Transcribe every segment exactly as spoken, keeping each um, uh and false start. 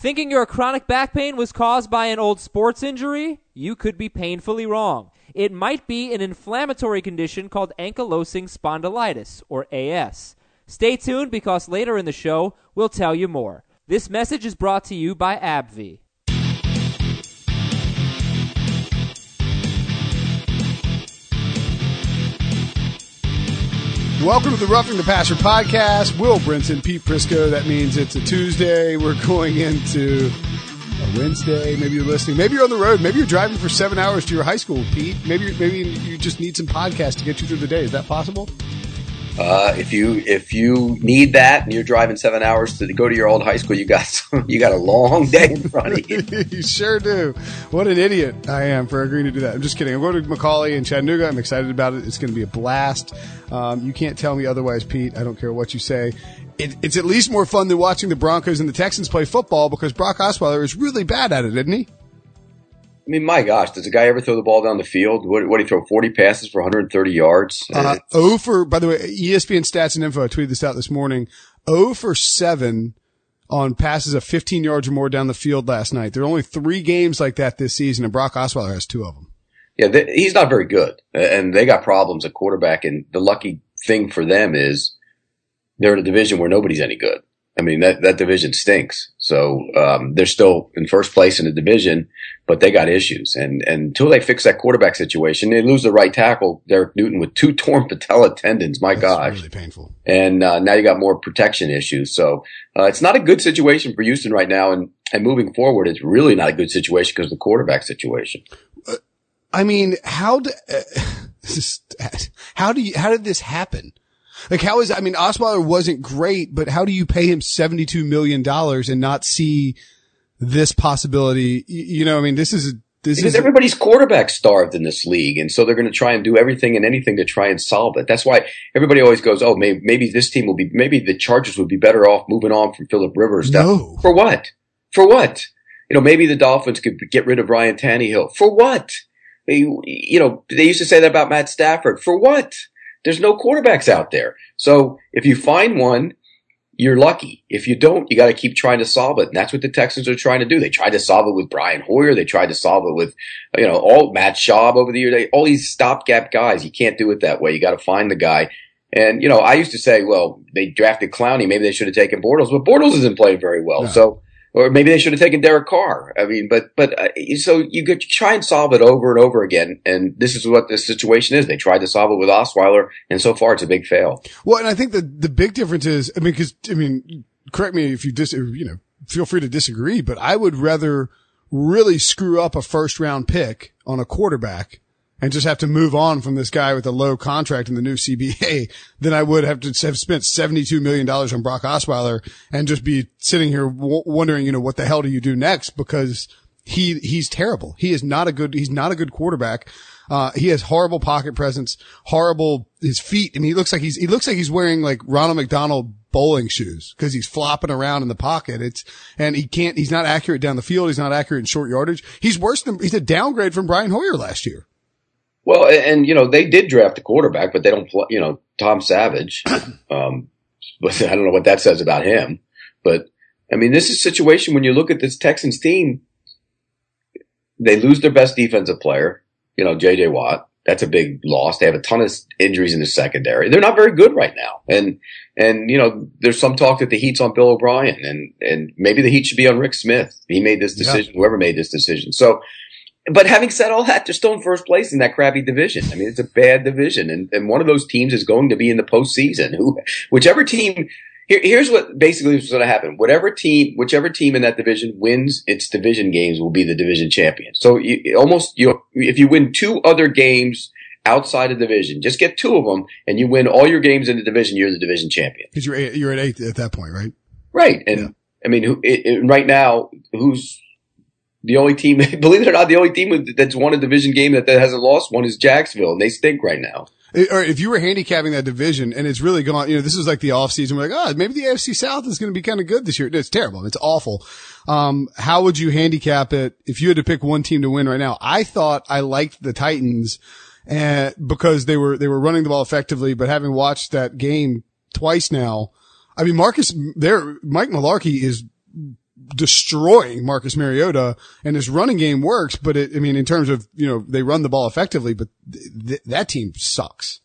Thinking your chronic back pain was caused by an old sports injury? You could be painfully wrong. It might be an inflammatory condition called ankylosing spondylitis, or A S. Stay tuned because later in the show, we'll tell you more. This message is brought to you by AbbVie. Welcome to the Roughing the Passer podcast. Will Brinson, Pete Prisco. That means it's a Tuesday. We're going into a Wednesday. Maybe you're listening. Maybe you're on the road. Maybe you're driving for seven hours to your high school, Pete. Maybe maybe you just need some podcasts to get you through the day. Is that possible? Uh, if you if you need that and you're driving seven hours to go to your old high school, you got some, you got a long day in front of you. You sure do. What an idiot I am for agreeing to do that. I'm just kidding. I'm going to Macaulay in Chattanooga. I'm excited about it. It's going to be a blast. Um, you can't tell me otherwise, Pete. I don't care what you say. It, it's at least more fun than watching the Broncos and the Texans play football because Brock Osweiler is really bad at it, isn't he? I mean, my gosh, does a guy ever throw the ball down the field? What, what did he throw? forty passes for one hundred thirty yards? Uh, oh for, by the way, E S P N Stats and Info, I tweeted this out this morning. oh for seven on passes of fifteen yards or more down the field last night. There are only three games like that this season, and Brock Osweiler has two of them. Yeah, they, he's not very good, and they got problems at quarterback. And the lucky thing for them is they're in a division where nobody's any good. I mean, that, that division stinks. So, um, they're still in first place in the division, but they got issues. And, and until they fix that quarterback situation, they lose the right tackle, Derek Newton, with two torn patella tendons. My That's gosh. really painful. And, uh, now you got more protection issues. So, uh, it's not a good situation for Houston right now. And, and moving forward, it's really not a good situation because of the quarterback situation. Uh, I mean, how do, uh, how do you, how did this happen? Like, how is, I mean, Osweiler wasn't great, but how do you pay him seventy-two million dollars and not see this possibility? You know, I mean, this is, a, this because is everybody's quarterback starved in this league. And so they're going to try and do everything and anything to try and solve it. That's why everybody always goes, oh, maybe, maybe this team will be, maybe the Chargers would be better off moving on from Phillip Rivers. No. For what? For what? You know, maybe the Dolphins could get rid of Ryan Tannehill. For what? They, you know, they used to say that about Matt Stafford. For what? There's no quarterbacks out there. So if you find one, you're lucky. If you don't, you got to keep trying to solve it. And that's what the Texans are trying to do. They tried to solve it with Brian Hoyer. They tried to solve it with, you know, all Matt Schaub over the year. They, all these stopgap guys. You can't do it that way. You got to find the guy. And, you know, I used to say, well, they drafted Clowney. Maybe they should have taken Bortles, but Bortles isn't playing very well. No. So, or maybe they should have taken Derek Carr. I mean, but, but, uh, so you could try and solve it over and over again. And this is what the situation is. They tried to solve it with Osweiler, and so far it's a big fail. Well, and I think the, the big difference is, I mean, cause, I mean, correct me if you dis, you know, feel free to disagree, but I would rather really screw up a first round pick on a quarterback and just have to move on from this guy with a low contract in the new C B A than I would have to have spent seventy-two million dollars on Brock Osweiler and just be sitting here w- wondering, you know, what the hell do you do next? Because he, he's terrible. He is not a good, he's not a good quarterback. Uh, he has horrible pocket presence, horrible, his feet. I mean, he looks like he's, he looks like he's wearing like Ronald McDonald bowling shoes because he's flopping around in the pocket. It's, and he can't, he's not accurate down the field. He's not accurate in short yardage. He's worse than, he's a downgrade from Brian Hoyer last year. Well, and, you know, they did draft a quarterback, but they don't play, you know, Tom Savage. Um, but I don't know what that says about him. But, I mean, this is a situation when you look at this Texans team, they lose their best defensive player, you know, J J Watt. That's a big loss. They have a ton of injuries in the secondary. They're not very good right now. And, and, you know, there's some talk that the heat's on Bill O'Brien, and, and maybe the heat should be on Rick Smith. He made this decision, yeah. Whoever made this decision. So, but having said all that, they're still in first place in that crappy division. I mean, it's a bad division. And, and one of those teams is going to be in the postseason. Who, whichever team, here, here's what basically is going to happen. Whatever team, whichever team in that division wins its division games will be the division champion. So you, almost, you, if you win two other games outside of division, just get two of them and you win all your games in the division, you're the division champion. Cause you're, eight, you're at eight at that point, right? Right. And yeah. I mean, who, it, it, right now, who's, the only team, believe it or not, the only team that's won a division game that, that hasn't lost one is Jacksonville, and they stink right now. Or if you were handicapping that division and it's really gone, you know, this is like the off season. We're like, oh, maybe the A F C South is going to be kind of good this year. It's terrible. It's awful. Um, how would you handicap it if you had to pick one team to win right now? I thought I liked the Titans, uh, because they were, they were running the ball effectively, but having watched that game twice now, I mean, Marcus there, Mike Mularkey is destroying Marcus Mariota, and his running game works, but it, I mean, in terms of, you know, they run the ball effectively, but th- th- that team sucks.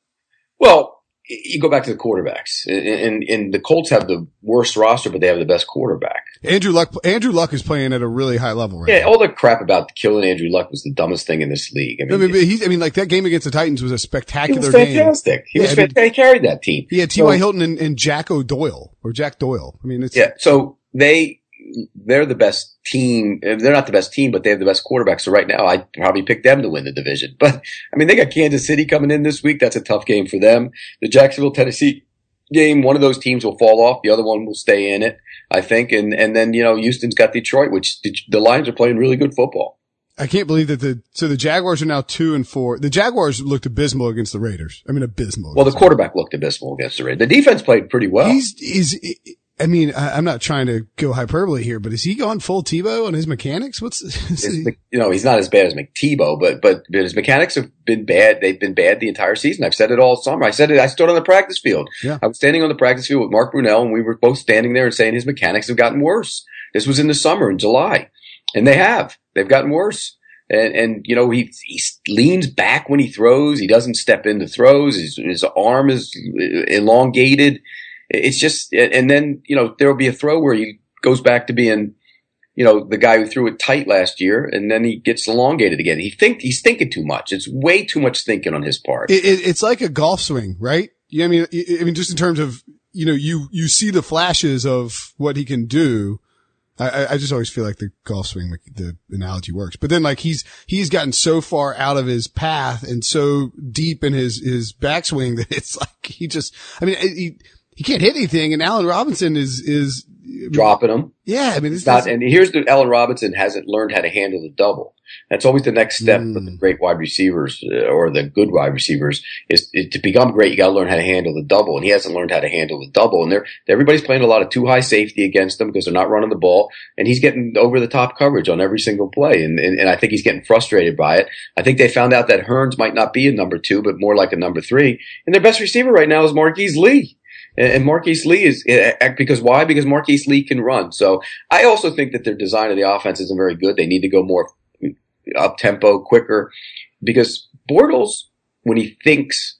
Well, you go back to the quarterbacks, and, and, and the Colts have the worst roster, but they have the best quarterback. Andrew Luck, Andrew Luck is playing at a really high level right yeah, now. all the crap about killing Andrew Luck was the dumbest thing in this league. I mean, I mean, but he's, I mean, like that game against the Titans was a he spectacular was game. fantastic. He Yeah, was I mean, fantastic. He carried that team. He had T Y So- Hilton and, and Jack O'Doyle or Jack Doyle. I mean, it's Yeah, so they they're the best team. They're not the best team, but they have the best quarterback. So right now, I'd probably pick them to win the division. But I mean, they got Kansas City coming in this week. That's a tough game for them. The Jacksonville, Tennessee game, one of those teams will fall off. The other one will stay in it, I think. And and then, you know, Houston's got Detroit, which the Lions are playing really good football. I can't believe that the so the Jaguars are now two and four. The Jaguars looked abysmal against the Raiders. I mean, abysmal. Well, the quarterback looked abysmal against the Raiders. The defense played pretty well. He's is. I mean, I, I'm not trying to go hyperbole here, but is he gone full Tebow on his mechanics? What's His, you know, he's not as bad as McTebow, but, but but his mechanics have been bad. They've been bad the entire season. I've said it all summer. I said it. I stood on the practice field. Yeah. I was standing on the practice field with Mark Brunell, and we were both standing there and saying his mechanics have gotten worse. This was in the summer, in July, and they have. They've gotten worse. And, and you know, he he leans back when he throws. He doesn't step into throws. His, his arm is elongated. It's just, and then, you know, there'll be a throw where he goes back to being, you know, the guy who threw it tight last year, and then he gets elongated again. He think he's thinking too much. It's way too much thinking on his part. it, it, it's like a golf swing, right? Yeah, I mean, I I mean, just in terms of, you know, you you see the flashes of what he can do. I, I just always feel like the golf swing, the analogy works. But then, like, he's he's gotten so far out of his path and so deep in his his backswing that it's like he just, I mean, he. He can't hit anything, and Allen Robinson is is dropping him. Yeah, I mean, it's not. And here's the Allen Robinson hasn't learned how to handle the double. That's always the next step mm. for the great wide receivers uh, or the good wide receivers is, is to become great. You got to learn how to handle the double, and he hasn't learned how to handle the double. And they're everybody's playing a lot of too high safety against them because they're not running the ball, and he's getting over the top coverage on every single play. And, and and I think he's getting frustrated by it. I think they found out that Hearns might not be a number two, but more like a number three. And their best receiver right now is Marquise Lee. And Marquise Lee is, because why? Because Marquise Lee can run. So I also think that their design of the offense isn't very good. They need to go more up tempo, quicker, because Bortles, when he thinks,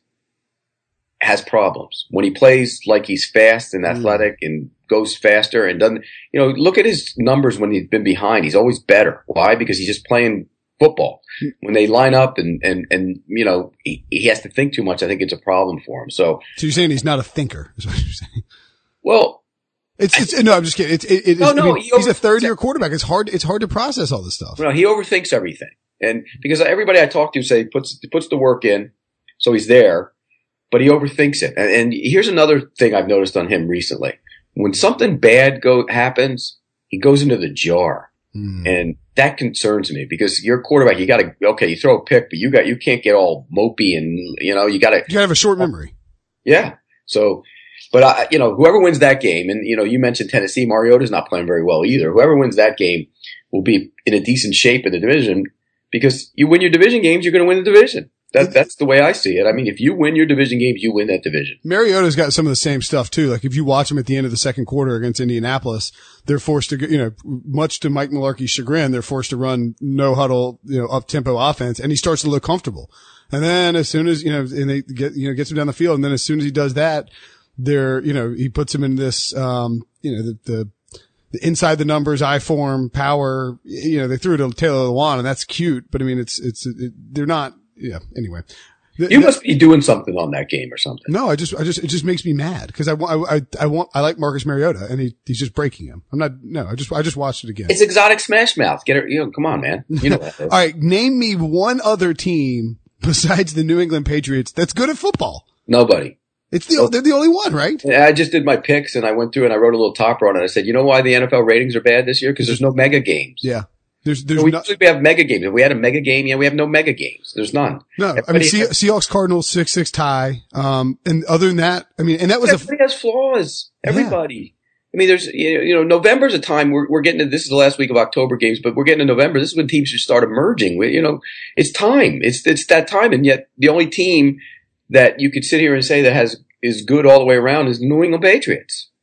has problems. When he plays like he's fast and athletic mm. and goes faster and doesn't, you know, look at his numbers when he's been behind. He's always better. Why? Because he's just playing football. When they line up and, and, and, you know, he, he has to think too much, I think it's a problem for him. So, so you're saying he's not a thinker, is what you're saying? Well, it's, it's, I, no, I'm just kidding. It's, it, it no, is, no, I mean, he he's a third year quarterback. It's hard, it's hard to process all this stuff. No, he overthinks everything. And because everybody I talk to say puts, puts the work in, so he's there, but he overthinks it. And, and here's another thing I've noticed on him recently. When something bad go, happens, he goes into the jar. Mm. And that concerns me because you're a quarterback. You got to, okay, you throw a pick, but you got, you can't get all mopey and, you know, you got to. You got to have a short memory. Yeah. So, but I, you know, whoever wins that game, and, you know, you mentioned Tennessee, Mariota's not playing very well either. Whoever wins that game will be in a decent shape in the division because you win your division games, you're going to win the division. That, that's the way I see it. I mean, if you win your division games, you win that division. Mariota's got some of the same stuff too. Like if you watch him at the end of the second quarter against Indianapolis, they're forced to, you know, much to Mike Mularkey's chagrin, they're forced to run no huddle, you know, up tempo offense, and he starts to look comfortable. And then as soon as, you know, and they get, you know, gets him down the field, and then as soon as he does that, they're, you know, he puts him in this, um, you know, the, the, the inside the numbers, I form, power, you know, they threw it to Taylor Lewan, and that's cute, but I mean, it's, it's, it, they're not, yeah. Anyway, the, you must be doing something on that game or something. No, I just, I just, it just makes me mad because I want, I, I want, I like Marcus Mariota, and he, he's just breaking him. I'm not, no, I just, I just watched it again. It's exotic smash mouth. Get it, you know, come on, man. You know that. All right, name me one other team besides the New England Patriots that's good at football. Nobody. It's the, they're the only one, right? I just did my picks and I went through and I wrote a little topper on it. I said, you know why the N F L ratings are bad this year? Because there's no mega games. Yeah. There's, there's so we no, usually have mega games. If we had a mega game, yeah, we have no mega games. There's none. No, everybody I mean, Se- has, Seahawks Cardinals six six tie. Um, and other than that, I mean, and that was everybody a, has flaws. Everybody. Yeah. I mean, there's you know, November's a time we're we're getting to. This is the last week of October games, but we're getting to November. This is when teams should start emerging. You know, it's time. It's it's that time, and yet the only team that you could sit here and say that has is good all the way around is the New England Patriots.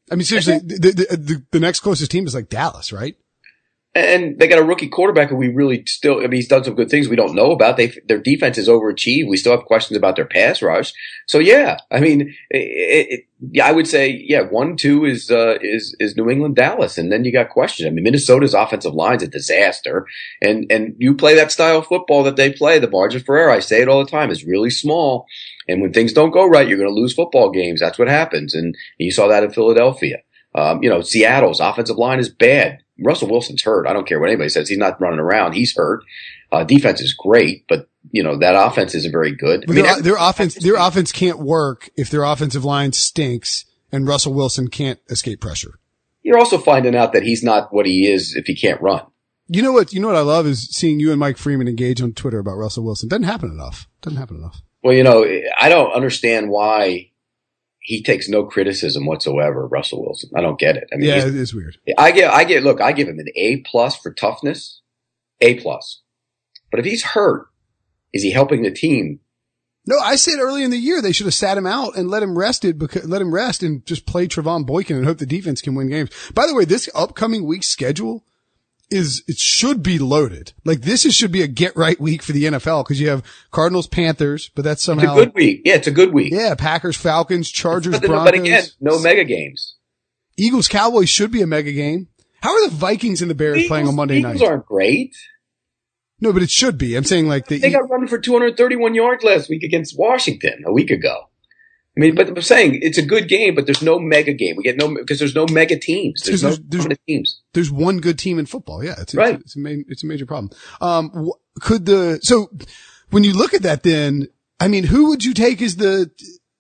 I mean, seriously, the, the, the, the next closest team is like Dallas, right? And they got a rookie quarterback who we really still, I mean, he's done some good things we don't know about. They, their defense is overachieved. We still have questions about their pass rush. So yeah, I mean, it, it, yeah, I would say, yeah, one, two is, uh, is, is New England, Dallas. And then you got questions. I mean, Minnesota's offensive line's a disaster. And, and you play that style of football that they play, the margin for error, I say it all the time, is really small. And when things don't go right, you're going to lose football games. That's what happens. And you saw that in Philadelphia. Um, you know, Seattle's offensive line is bad. Russell Wilson's hurt. I don't care what anybody says. He's not running around. He's hurt. Uh, defense is great, but you know, that offense isn't very good. I mean, their, their offense, their offense can't work if their offensive line stinks and Russell Wilson can't escape pressure. You're also finding out that he's not what he is if he can't run. You know what, you know what I love is seeing you and Mike Freeman engage on Twitter about Russell Wilson. Doesn't happen enough. Doesn't happen enough. Well, you know, I don't understand why he takes no criticism whatsoever, Russell Wilson. I don't get it. I mean, yeah, it is weird. I get, I get, look, I give him an A plus for toughness, A plus. But if he's hurt, is he helping the team? No, I said early in the year they should have sat him out and let him rested because let him rest and just play Trevon Boykin and hope the defense can win games. By the way, this upcoming week's schedule is, it should be loaded. Like this is, should be a get right week for the N F L because you have Cardinals, Panthers, but that's somehow. It's a good week. Yeah, it's a good week. Yeah, Packers, Falcons, Chargers, but, Broncos. But again, no mega games. Eagles, Cowboys should be a mega game. How are the Vikings and the Bears Eagles, playing on Monday Eagles night? Aren't great. No, but it should be. I'm saying like the. They got running for two hundred thirty-one yards last week against Washington a week ago. I mean, but I'm saying it's a good game, but there's no mega game. We get no, because there's no mega teams. There's no there's, there's, teams. There's one good team in football. Yeah. It's, right. It's, it's, a, main, it's a major problem. Um, could the, so when you look at that, then, I mean, who would you take as the,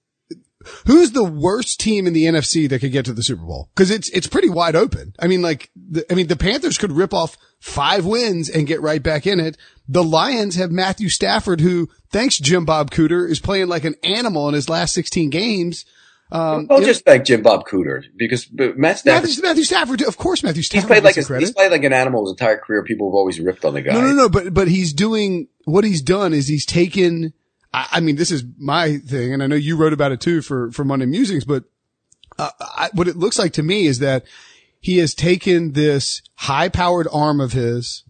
who's the worst team in the N F C that could get to the Super Bowl? Cause it's, it's pretty wide open. I mean, like, the, I mean, the Panthers could rip off five wins and get right back in it. The Lions have Matthew Stafford, who, thanks Jim Bob Cooter, is playing like an animal in his last sixteen games. Um, I'll just thank Jim Bob Cooter because Matt Stafford. Matthew, Matthew Stafford, of course, Matthew Stafford. He's played like a, he's played like an animal his entire career. People have always ripped on the guy. No, no, no. But but he's doing what he's done is he's taken. I, I mean, this is my thing, and I know you wrote about it too for for Monday Musings. But uh, I, what it looks like to me is that he has taken this high-powered arm of his,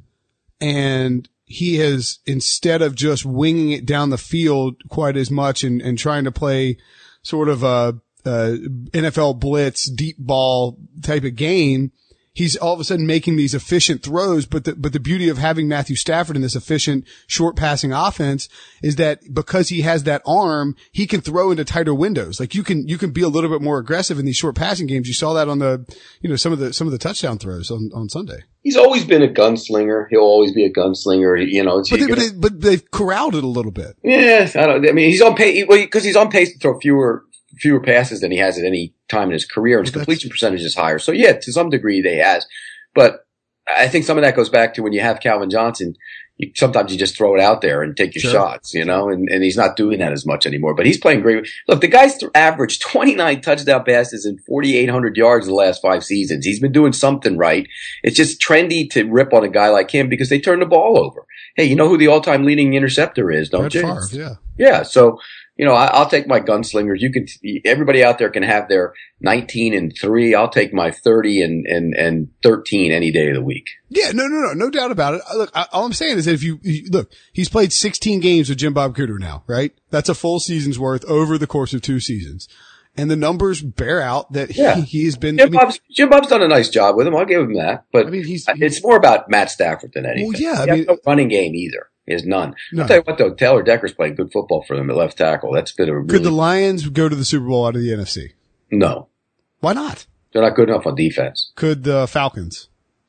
and he has, instead of just winging it down the field quite as much and and trying to play sort of a Uh, N F L blitz, deep ball type of game, he's all of a sudden making these efficient throws. But the, but the beauty of having Matthew Stafford in this efficient short passing offense is that because he has that arm, he can throw into tighter windows. Like you can, you can be a little bit more aggressive in these short passing games. You saw that on the, you know, some of the, some of the touchdown throws on, on Sunday. He's always been a gunslinger. He'll always be a gunslinger. You know, but, they, but, they, but they've corralled it a little bit. Yeah. I don't, I mean, he's on pace, well, cause he's on pace to throw fewer, fewer passes than he has at any time in his career, and his well, completion percentage is higher. So yeah, to some degree they has, but I think some of that goes back to when you have Calvin Johnson, you, sometimes you just throw it out there and take your sure. shots, you know, and, and he's not doing that as much anymore, but he's playing great. Look, the guy's th- averaged twenty-nine touchdown passes and forty-eight hundred yards in the last five seasons. He's been doing something right. It's just trendy to rip on a guy like him because they turn the ball over. Hey, you know who the all-time leading interceptor is, don't Brett you? Favre, yeah. Yeah. So, you know, I, I'll take my gunslingers. You can, everybody out there can have their nineteen and three. I'll take my thirty and, and, and thirteen any day of the week. Yeah, no, no, no, no doubt about it. Look, I, all I'm saying is that if you, you, look, he's played sixteen games with Jim Bob Cooter now, right? That's a full season's worth over the course of two seasons. And the numbers bear out that he, yeah. he has been. Jim, I mean, Bob's, Jim Bob's done a nice job with him. I'll give him that. But I mean, he's, he's it's more about Matt Stafford than anything. Well, yeah, he I has mean, no running game either. He has none. none. I'll tell you what, though, Taylor Decker's playing good football for them at left tackle. That's been a really. Could the Lions go to the Super Bowl out of the N F C? No. Why not? They're not good enough on defense. Could the Falcons?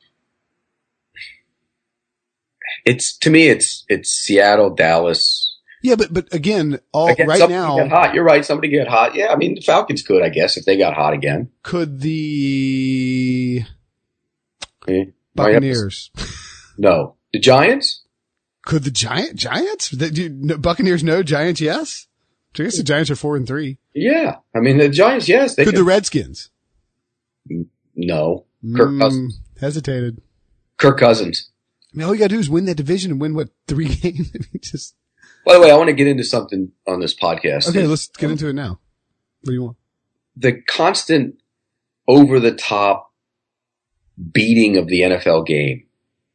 It's to me, it's it's Seattle, Dallas. Yeah, but but again, all again, right now, get hot. You're right. Somebody get hot. Yeah, I mean the Falcons could, I guess, if they got hot again. Could the yeah. Buccaneers? No, the Giants. Could the Giant Giants? The, do, no, Buccaneers no, Giants yes. So I guess the Giants are four and three. Yeah, I mean the Giants yes. They could, could the Redskins? No, Kirk mm, Cousins hesitated. Kirk Cousins. I mean, all you got to do is win that division and win what three games. I mean, just. By the way, I want to get into something on this podcast. Okay, let's get into it now. What do you want? The constant over the top beating of the N F L game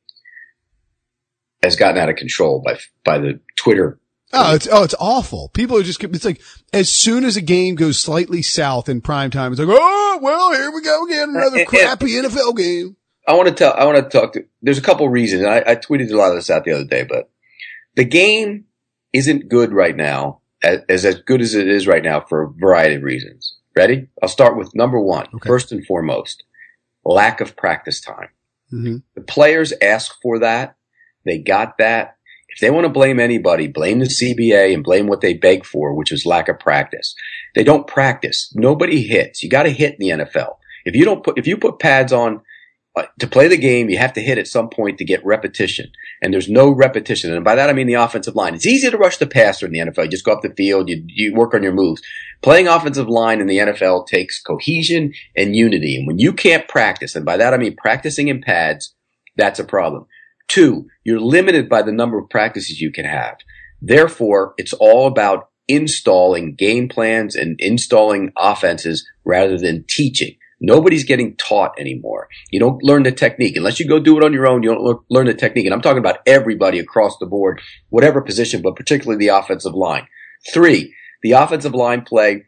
has gotten out of control by by the Twitter. Oh, it's oh, it's awful. People are just. It's like as soon as a game goes slightly south in prime time, it's like, oh well, here we go again, another and, crappy and, N F L game. I want to tell. I want to talk to. There's a couple reasons. And I, I tweeted a lot of this out the other day, but the game isn't good right now, as, as as good as it is right now for a variety of reasons. Ready? I'll start with number one. Okay. First and foremost, lack of practice time. Mm-hmm. The players ask for that. They got that. If they want to blame anybody, blame the C B A and blame what they beg for, which is lack of practice. They don't practice. Nobody hits. You got to hit in the N F L. If you don't put, if you put pads on uh, to play the game, you have to hit at some point to get repetition. And there's no repetition. And by that, I mean the offensive line. It's easy to rush the passer in the N F L. You just go up the field. You, you work on your moves. Playing offensive line in the N F L takes cohesion and unity. And when you can't practice, and by that, I mean practicing in pads, that's a problem. Two, you're limited by the number of practices you can have. Therefore, it's all about installing game plans and installing offenses rather than teaching. Nobody's getting taught anymore. You don't learn the technique. Unless you go do it on your own, you don't learn the technique. And I'm talking about everybody across the board, whatever position, but particularly the offensive line. Three, the offensive line play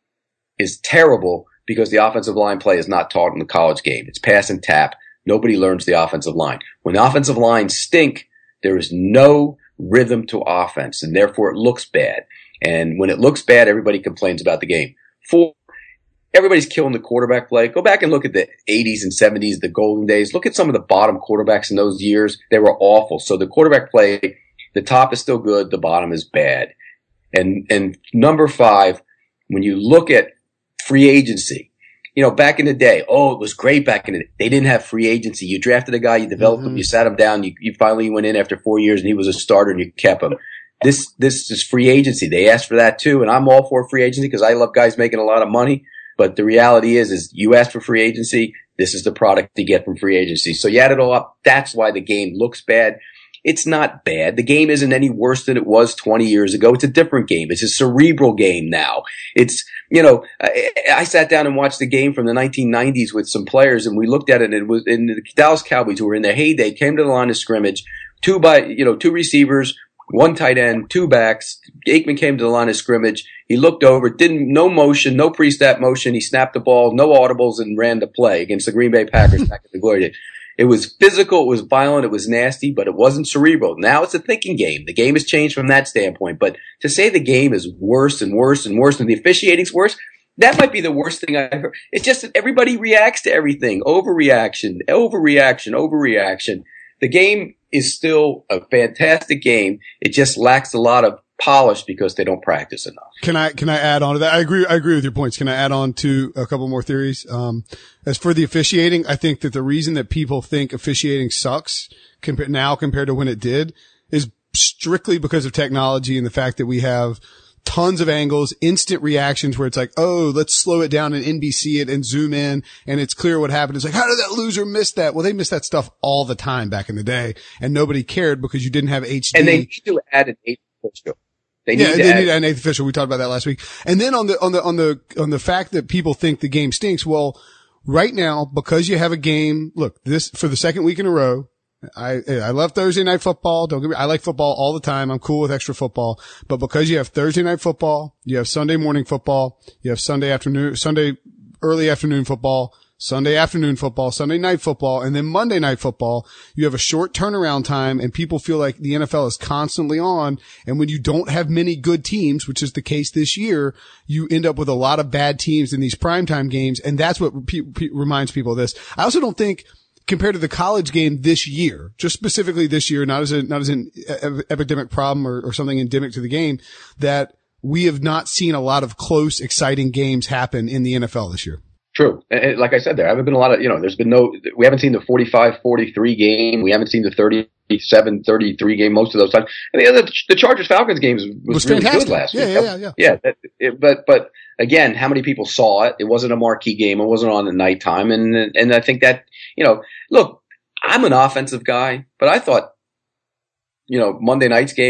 is terrible because the offensive line play is not taught in the college game. It's pass and tap. Nobody learns the offensive line. When the offensive lines stink, there is no rhythm to offense, and therefore it looks bad. And when it looks bad, everybody complains about the game. Four, everybody's killing the quarterback play. Go back and look at the eighties and seventies, the golden days. Look at some of the bottom quarterbacks in those years. They were awful. So the quarterback play, the top is still good, the bottom is bad. And, and number five, when you look at free agency, you know, back in the day, oh, it was great back in the day. They didn't have free agency. You drafted a guy, you developed mm-hmm. him, you sat him down, you, you finally went in after four years and he was a starter and you kept him. This, this is free agency. They asked for that too. And I'm all for free agency because I love guys making a lot of money. But the reality is, is you asked for free agency. This is the product to get from free agency. So you add it all up. That's why the game looks bad. It's not bad. The game isn't any worse than it was twenty years ago. It's a different game. It's a cerebral game now. It's, you know, I, I sat down and watched the game from the nineteen nineties with some players and we looked at it and it was in the Dallas Cowboys who were in their heyday came to the line of scrimmage, two by, you know, two receivers, one tight end, two backs. Aikman came to the line of scrimmage. He looked over, didn't, no motion, no pre-snap motion. He snapped the ball, no audibles and ran the play against the Green Bay Packers back in the glory days. It was physical, it was violent, it was nasty, but it wasn't cerebral. Now it's a thinking game. The game has changed from that standpoint. But to say the game is worse and worse and worse and the officiating's worse, that might be the worst thing I've heard. It's just that everybody reacts to everything. Overreaction, overreaction, overreaction. The game is still a fantastic game. It just lacks a lot of polish because they don't practice enough. Can I, can I add on to that? I agree, I agree with your points. Can I add on to a couple more theories? Um, as for the officiating, I think that the reason that people think officiating sucks compa- now compared to when it did is strictly because of technology and the fact that we have tons of angles, instant reactions where it's like, oh, let's slow it down and N B C it and zoom in and it's clear what happened. It's like, how did that loser miss that? Well, they missed that stuff all the time back in the day and nobody cared because you didn't have H D. And they need to add an eighth official. They need yeah, to they add- need an eighth official. We talked about that last week. And then on the, on the, on the, on the fact that people think the game stinks. Well, right now, because you have a game, look, this, for the second week in a row, I, I love Thursday night football. Don't get me, I like football all the time. I'm cool with extra football, but because you have Thursday night football, you have Sunday morning football, you have Sunday afternoon, Sunday early afternoon football, Sunday afternoon football, Sunday night football, and then Monday night football, you have a short turnaround time and people feel like the N F L is constantly on. And when you don't have many good teams, which is the case this year, you end up with a lot of bad teams in these primetime games. And that's what pe- pe- reminds people of this. I also don't think, compared to the college game this year, just specifically this year, not as a, not as an epidemic problem or, or something endemic to the game, that we have not seen a lot of close, exciting games happen in the N F L this year. True. And like I said, there haven't been a lot of, you know, there's been no, we haven't seen the forty-five forty-three game. We haven't seen the thirty-seven thirty-three game most of those times. And the other, the Chargers Falcons games was, was really fantastic. Good last yeah, week. Yeah, yeah, yeah. Yeah. That, it, but, but again, how many people saw it? It wasn't a marquee game. It wasn't on at nighttime. And, and I think that, you know, look, I'm an offensive guy, but I thought, you know, Monday night's game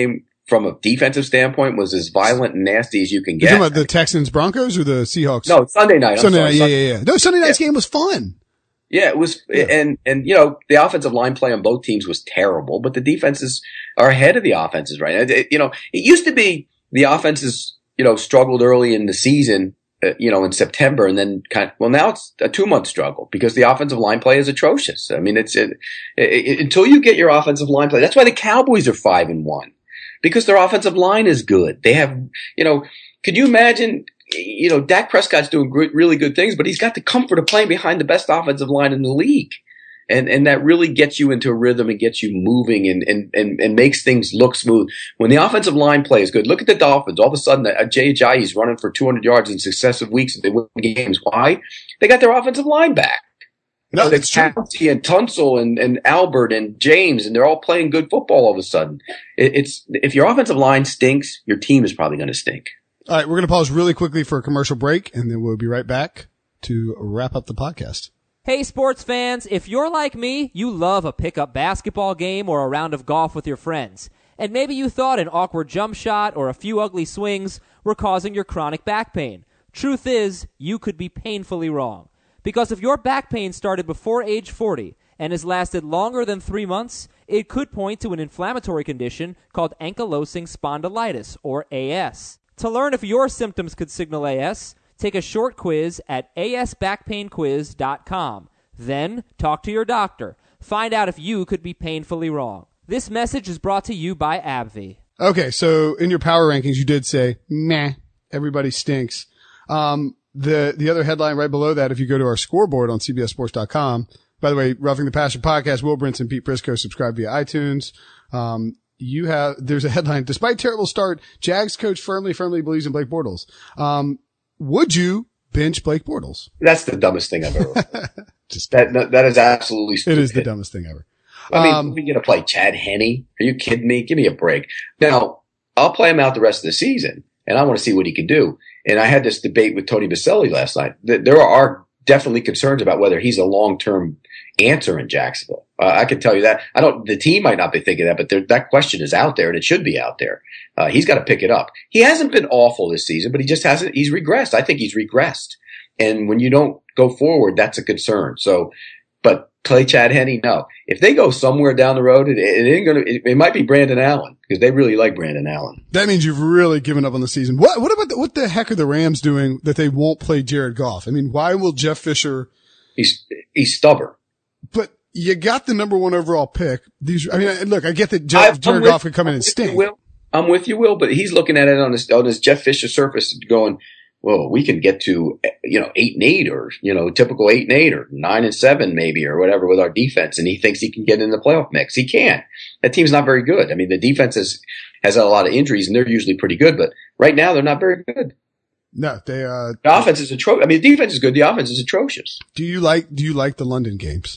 from a defensive standpoint was as violent and nasty as you can You're get. talking about the Texans Broncos or the Seahawks? No, Sunday night. I'm Sunday sorry, night. Yeah, Sunday. yeah, yeah. No, Sunday night's Yeah. game was fun. Yeah, it was, Yeah. and and you know the offensive line play on both teams was terrible, but the defenses are ahead of the offenses right now. It- it- you know, it used to be the offenses, you know, struggled early in the season, uh, you know, in September, and then kind of, well, now it's a two month struggle because the offensive line play is atrocious. I mean, it's it, it, it, until you get your offensive line play. That's why the Cowboys are five and one because their offensive line is good. They have, you know, could you imagine? You know, Dak Prescott's doing great, really good things, but he's got the comfort of playing behind the best offensive line in the league. And, and that really gets you into a rhythm and gets you moving and, and, and, and makes things look smooth. When the offensive line play is good, look at the Dolphins. All of a sudden, uh, Jay Ajayi's running for two hundred yards in successive weeks and they win games. Why? They got their offensive line back. No, They that's true. Pouncey and Tunsil and, and Albert and James, and they're all playing good football all of a sudden. It, it's, if your offensive line stinks, your team is probably going to stink. All right, we're going to pause really quickly for a commercial break, and then we'll be right back to wrap up the podcast. Hey, sports fans, if you're like me, you love a pickup basketball game or a round of golf with your friends. And maybe you thought an awkward jump shot or a few ugly swings were causing your chronic back pain. Truth is, you could be painfully wrong. Because if your back pain started before age forty and has lasted longer than three months, it could point to an inflammatory condition called ankylosing spondylitis, or A S. To learn if your symptoms could signal A S, take a short quiz at a s back pain quiz dot com. Then, talk to your doctor. Find out if you could be painfully wrong. This message is brought to you by AbbVie. Okay, so in your power rankings, you did say, meh, everybody stinks. Um, the, the other headline right below that, if you go to our scoreboard on C B S Sports dot com, by the way, Roughing the Passer podcast, Will Brinson, Pete Prisco, subscribe via iTunes. Um, you have, there's a headline, despite terrible start, Jags coach firmly, firmly believes in Blake Bortles. Um, would you bench Blake Bortles? That's the dumbest thing I've ever heard. Just that, that, that is absolutely stupid. It is the dumbest thing ever. I mean, Um, we're going to play Chad Henne. Are you kidding me? Give me a break. Now, I'll play him out the rest of the season, and I want to see what he can do. And I had this debate with Tony Baselli last night. There are definitely concerns about whether he's a long-term answer in Jacksonville. Uh, I can tell you that. I don't. The team might not be thinking that, but there, that question is out there, and it should be out there. Uh, he's got to pick it up. He hasn't been awful this season, but he just hasn't. He's regressed. I think he's regressed. And when you don't go forward, that's a concern. So, but play Chad Henne? No. If they go somewhere down the road, it, it ain't gonna. It, it might be Brandon Allen because they really like Brandon Allen. That means you've really given up on the season. What, what about the, what the heck are the Rams doing that they won't play Jared Goff? I mean, why will Jeff Fisher? He's he's stubborn. But you got the number one overall pick. These, I mean, look, I get that I- Jeff, I'm Jared with- Goff could come in I'm and with you, stink. Will. I'm with you, Will, but he's looking at it on his on his Jeff Fisher surface, going, "Well, we can get to you know eight and eight, or you know typical eight and eight, or nine and seven, maybe, or whatever with our defense." And he thinks he can get in the playoff mix. He can't. That team's not very good. I mean, the defense is, has a lot of injuries, and they're usually pretty good, but right now they're not very good. No, they, uh, The offense is atrocious. I mean, the defense is good. The offense is atrocious. do you like, do you like the London games?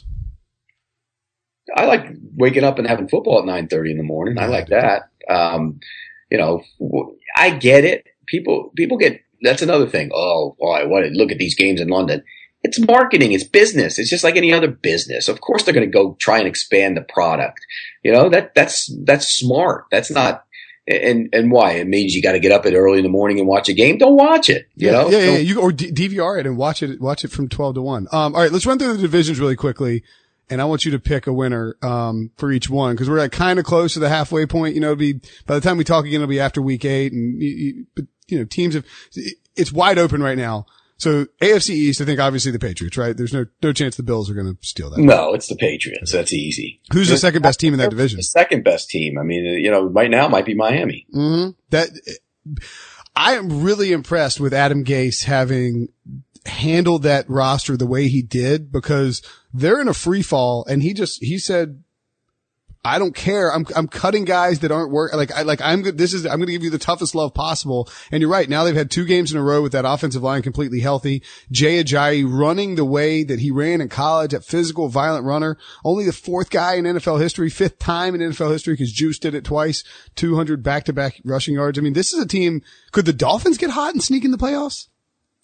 I like waking up and having football at nine thirty in the morning. I like that. Um, you know, w- I get it. People, people get, that's another thing. Oh, why, what, look at these games in London. It's marketing. It's business. It's just like any other business. Of course they're going to go try and expand the product. You know, that, that's, that's smart. That's not, and, and why? It means you got to get up at early in the morning and watch a game. Don't watch it. You Yeah, know? yeah, yeah, Don't- yeah. You or D- DVR it and watch it, watch it from twelve to one. Um, all right, let's run through the divisions really quickly. And I want you to pick a winner, um, for each one because we're like kind of close to the halfway point. You know, it'll be, by the time we talk again, it'll be after week eight. And, you, you, but, you know, teams have, it's wide open right now. So A F C East, I think obviously the Patriots, right? There's no, no chance the Bills are going to steal that. No, it's the Patriots. That's easy. Who's the second best team in that division? The second best team. I mean, you know, right now it might be Miami. Mm-hmm. That, I am really impressed with Adam Gase having handled that roster the way he did because they're in a free fall and he just, he said, I don't care. I'm, I'm cutting guys that aren't work. Like, I, like, I'm good. This is, I'm going to give you the toughest love possible. And you're right. Now they've had two games in a row with that offensive line completely healthy. Jay Ajayi running the way that he ran in college, that physical, violent runner. Only the fourth guy in N F L history, fifth time in N F L history because Juice did it twice, two hundred back to back rushing yards. I mean, this is a team. Could the Dolphins get hot and sneak in the playoffs?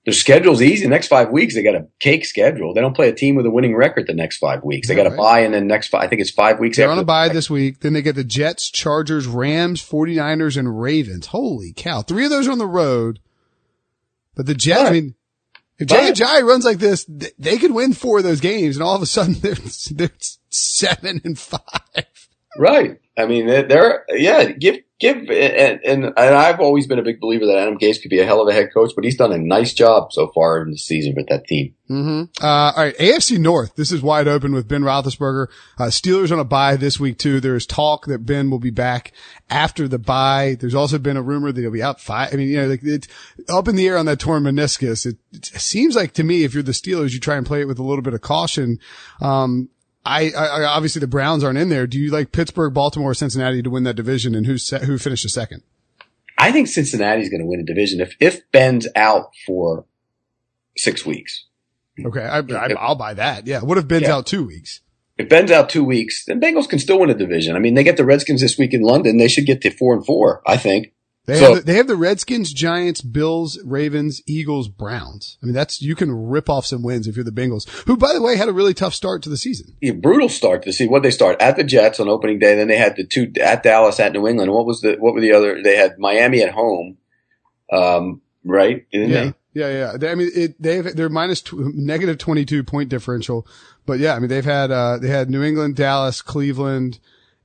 Their schedule's easy. The next five weeks, they got a cake schedule. They don't play a team with a winning record the next five weeks. They got to right. bye, and then next five, I think it's five weeks They're after. on a bye this week. Then they get the Jets, Chargers, Rams, 49ers, and Ravens. Holy cow. Three of those are on the road. But the Jets, Right. I mean, if Jay Right. Ajayi runs like this, th- they could win four of those games, and all of a sudden they're, they're seven and five. Right. I mean, they're, they're yeah, give, give, and, and, and I've always been a big believer that Adam Gase could be a hell of a head coach, but he's done a nice job so far in the season with that team. Mm-hmm. Uh, all right. A F C North. This is wide open with Ben Roethlisberger. Uh, Steelers on a bye this week too. There's talk that Ben will be back after the bye. There's also been a rumor that he'll be out five. I mean, you know, like it's up in the air on that torn meniscus. It, it seems like to me, if you're the Steelers, you try and play it with a little bit of caution. Um, I, I, obviously the Browns aren't in there. Do you like Pittsburgh, Baltimore, Cincinnati to win that division, and who's who finished a second? I think Cincinnati's going to win a division if, if Ben's out for six weeks. Okay. I, I, I'll buy that. Yeah. What if Ben's Yeah. out two weeks? If Ben's out two weeks, then Bengals can still win a division. I mean, they get the Redskins this week in London. They should get to four and four, I think. They So- have, the, they have the Redskins, Giants, Bills, Ravens, Eagles, Browns. I mean, that's, you can rip off some wins if you're the Bengals, who, by the way, had a really tough start to the season. Yeah, brutal start to see what they start at the Jets on opening day. Then they had the two at Dallas, at New England. What was the, what were the other? They had Miami at home. Um, right? Didn't Yeah. they? Yeah. Yeah. They, I mean, it, they've, they're minus tw- negative twenty-two point differential. But yeah, I mean, they've had, uh, they had New England, Dallas, Cleveland,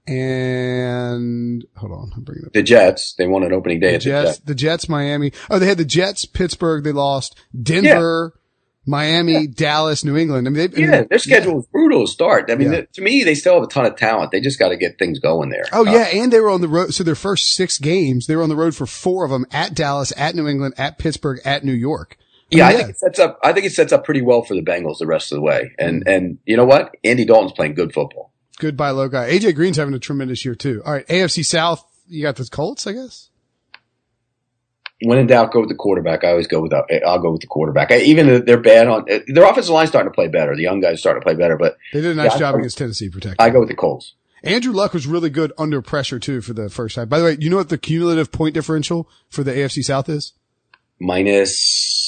and hold on, I'm bringing it up. The Jets. They won an opening day The at the Jets, Jets. the Jets, Miami. Oh, they had the Jets, Pittsburgh, they lost, Denver, Miami, Yeah. Dallas, New England. I mean, they, I Yeah, mean, their schedule was brutal to start. I mean, Yeah. th- to me, they still have a ton of talent. They just got to get things going there. Oh Uh, yeah, and they were on the road. So their first six games, they were on the road for four of them at Dallas, at New England, at Pittsburgh, at New York. I Yeah, mean, I think it sets up. I think it sets up pretty well for the Bengals the rest of the way. And and you know what? Andy Dalton's playing good football. Good buy low guy. A J Green's having a tremendous year too. All right, A F C South. You got the Colts, I guess. When in doubt, go with the quarterback. I always go with. The, I'll go with the quarterback. I, even if they're bad on their offensive line, starting to play better. The young guys starting to play better, but They did a nice Yeah, I- job against Tennessee protecting. I go with the Colts. Andrew Luck was really good under pressure too for the first time. By the way, you know what the cumulative point differential for the A F C South is? Minus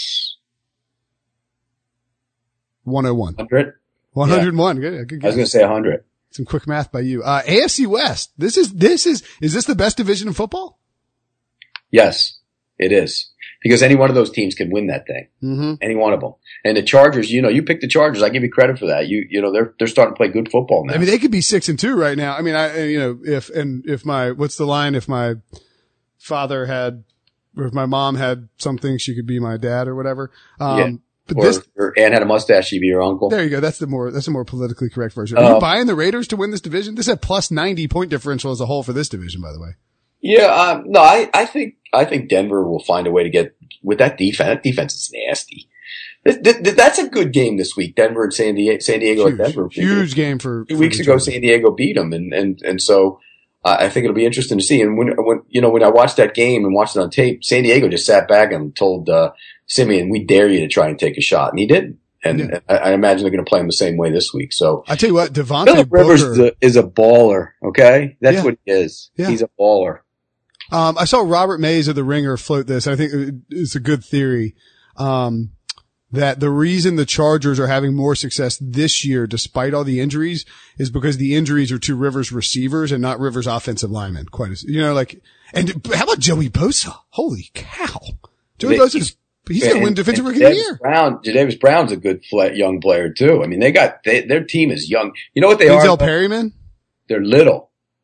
one oh one. hundred. one oh one. Good, good I was going guess. to say hundred. Some quick math by you. Uh, A F C West. This is, this is, is this the best division in football? Yes, it is because any one of those teams can win that thing. Mm-hmm. Any one of them. And the Chargers, you know, you pick the Chargers. I give you credit for that. You, you know, they're they're starting to play good football now. I mean, they could be six and two right now. I mean, I, you know, if, and if my, what's the line? If my father had, or if my mom had something, she could be my dad or whatever. Um, Yeah. but or, this, or Ann had a mustache, she'd be your uncle. there you go. That's the more, that's a more politically correct version. Are you Uh, buying the Raiders to win this division? This is a plus ninety point differential as a whole for this division, by the way. Yeah, um, no, I, I think I think Denver will find a way to get with that defense. That defense is nasty. This, this, that's a good game this week. Denver and San Diego. San Diego Huge, at Denver. huge game for, Two for weeks the ago, Chargers. San Diego beat them, and and and so uh, I think it'll be interesting to see. And when when you know when I watched that game and watched it on tape, San Diego just sat back and told uh, Simeon, "We dare you to try and take a shot," and he did. And Yeah. I, I imagine they're going to play him the same way this week. So I tell you what, Devontae Philip Rivers Booker. is a, is a baller. Okay, that's Yeah. what he is. Yeah. He's a baller. Um, I saw Robert Mays of the Ringer float this. I think it's a good theory. Um, that the reason the Chargers are having more success this year, despite all the injuries, is because the injuries are to Rivers receivers and not Rivers offensive linemen. Quite as, you know, like, and how about Joey Bosa? Holy cow. Joey They- Bosa's, he's going to win And- defensive and rookie of the Jadavis year. Brown, Jadavis Brown's a good fla- young player too. I mean, they got they, their team is young. You know what they Denzel are? Perryman? They're little.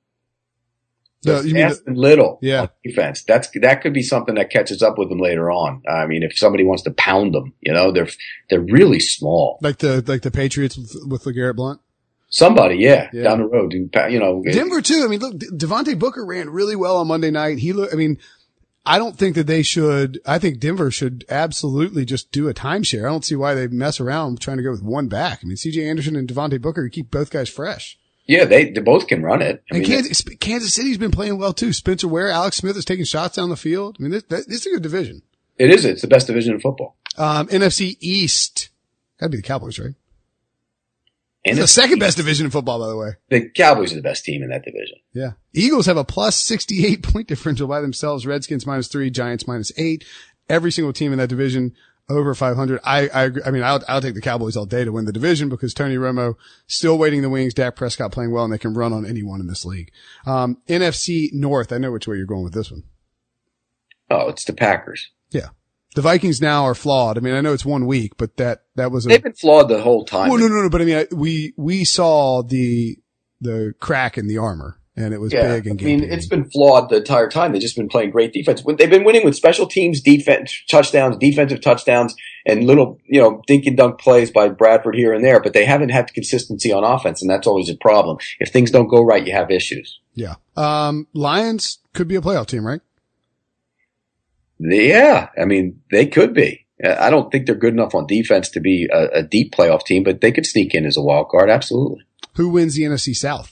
No, They're you mean fast and little. Yeah. On defense. That's that could be something that catches up with them later on. I mean, if somebody wants to pound them, you know, they're they're really small. like the, like the Patriots with, with LeGarrette Blount? Somebody, yeah, Yeah. down the road, you you know. Denver too. I mean, look, Devontae Booker ran really well on Monday night. He look, I mean, I don't think that they should, I think Denver should absolutely just do a timeshare. I don't see why they mess around trying to go with one back. I mean, C J Anderson and Devontae Booker, you keep both guys fresh. Yeah, they they both can run it. I And mean, Kansas, Kansas City's been playing well too. Spencer Ware, Alex Smith is taking shots down the field. I mean, this, this is a good division. it is. It's the best division in football. Um, N F C East. Gotta be the Cowboys, right? And It's the second best division in football, by the way. the Cowboys are the best team in that division. Yeah. Eagles have a plus sixty-eight point differential by themselves. Redskins minus three, Giants minus eight. Every single team in that division over five hundred. I, I agree. I mean, I'll, I'll take the Cowboys all day to win the division because Tony Romo still waiting in the wings. Dak Prescott playing well, and they can run on anyone in this league. Um, N F C North. I know which way you're going with this one. Oh, it's the Packers. Yeah. The Vikings now are flawed. I mean, I know it's one week, but that, that was a, they've been flawed the whole time. Well, no, no, no. But I mean, I, we, we saw the, the crack in the armor. And it was yeah, big and I mean, big. it's been flawed the entire time. They've just been playing great defense. They've been winning with special teams, defense, touchdowns, defensive touchdowns, and little, you know, dink and dunk plays by Bradford here and there, but they haven't had consistency on offense, and that's always a problem. If things don't go right, you have issues. Yeah. Um, Lions could be a playoff team, right? Yeah. I mean, they could be. I don't think they're good enough on defense to be a, a deep playoff team, but they could sneak in as a wild card. Absolutely. Who wins the N F C South?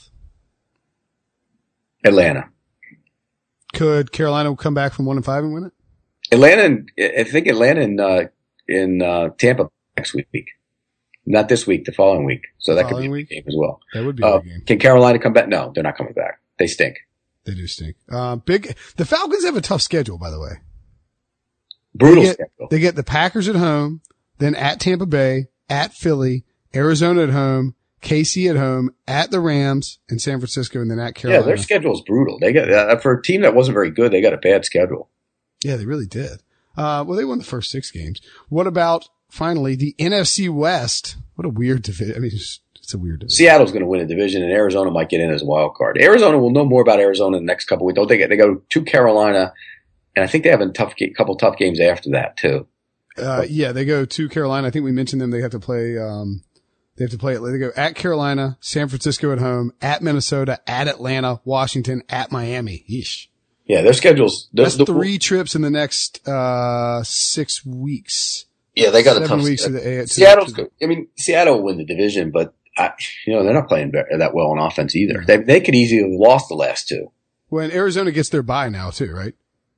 Atlanta. Could Carolina come back from one and five and win it? Atlanta, and I think Atlanta in uh, in uh, Tampa next week, not this week, the following week. So that could be a week? game as well. That would be uh, a game. Can Carolina come back? No, they're not coming back. They stink. They do stink. Uh, big. The Falcons have a tough schedule, by the way. Brutal they get, schedule. They get the Packers at home, then at Tampa Bay, at Philly, Arizona at home, K C at home, at the Rams, and San Francisco, and then at Carolina. Yeah, their schedule is brutal. They got uh, for a team that wasn't very good, they got a bad schedule. Yeah, they really did. Uh, well, they won the first six games. What about finally the N F C West? What a weird division. I mean, it's, it's a weird division. Seattle's going to win a division, and Arizona might get in as a wild card. Arizona will know more about Arizona in the next couple of weeks. Don't they get? They go to Carolina, and I think they have a tough couple tough games after that too. Uh, yeah, they go to Carolina. I think we mentioned them. They have to play. Um, They have to play it. They go at Carolina, San Francisco at home, at Minnesota, at Atlanta, Washington, at Miami. Yeesh. Yeah, their schedules. That's the, three trips in the next uh six weeks. Yeah, they got Seven a tough. weeks. To the, Seattle's. to the, I mean, Seattle will win the division, but I, you know they're not playing that well on offense either. They they could easily have lost the last two. When Arizona gets their bye now too, right?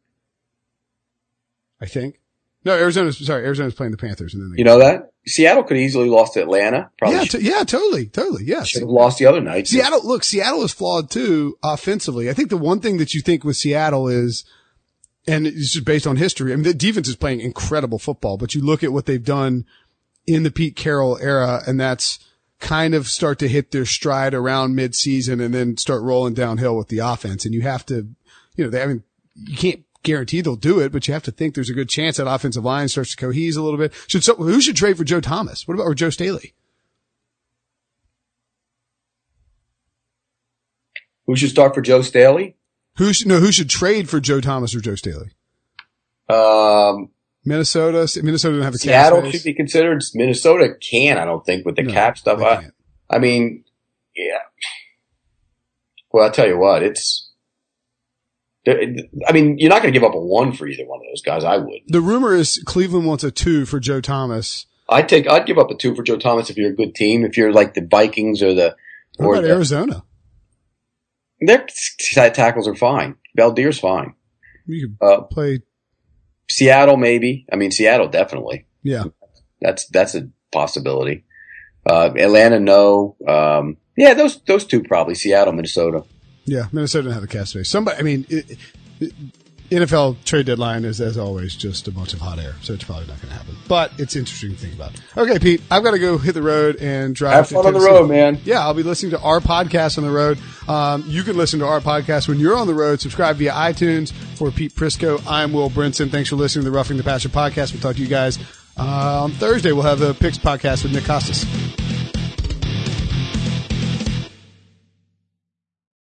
I think. No, Arizona's sorry. Arizona's playing the Panthers, and then they you know that Seattle could easily lost to Atlanta. Probably yeah, t- yeah, totally, totally. Yeah, should have lost the other night. Seattle, look, Seattle is flawed too offensively. I think the one thing that you think with Seattle is, and it's just based on history. I mean, the defense is playing incredible football, but you look at what they've done in the Pete Carroll era, and that's kind of start to hit their stride around mid-season, and then start rolling downhill with the offense. And you have to, you know, they, I mean, you can't guarantee they'll do it, but you have to think there's a good chance that offensive line starts to cohese a little bit. Should so, who should trade for Joe Thomas? What about, or Joe Staley? Who should start for Joe Staley? Who should, no, who should trade for Joe Thomas or Joe Staley? Um, Minnesota, Minnesota doesn't have a cap Seattle space. should be considered. Minnesota can, I don't think, with the No, cap stuff. they I, can't. I mean, yeah. Well, I'll tell you what, it's, I mean, you're not going to give up a one for either one of those guys. I would. The rumor is Cleveland wants a two for Joe Thomas. I'd take. I'd give up a two for Joe Thomas if you're a good team. If you're like the Vikings or the. What or about the, Arizona? Their tackles are fine. Beldeer's fine. You could Uh, play. Seattle, maybe. I mean, Seattle definitely. Yeah. That's that's a possibility. Uh, Atlanta, no. Um, yeah, those those two probably. Seattle, Minnesota. Yeah. Minnesota doesn't have a cap space. Somebody, I mean, it, it, N F L trade deadline is, as always, just a bunch of hot air. So it's probably not going to happen. But it's interesting to think about. Okay, Pete, I've got to go hit the road and drive. Have to fun on the Tennessee. road, man. Yeah, I'll be listening to our podcast on the road. Um, you can listen to our podcast when you're on the road. Subscribe via iTunes. For Pete Prisco, I'm Will Brinson. Thanks for listening to the Roughing the Passer podcast. We'll talk to you guys uh, on Thursday. We'll have the Picks podcast with Nick Costas.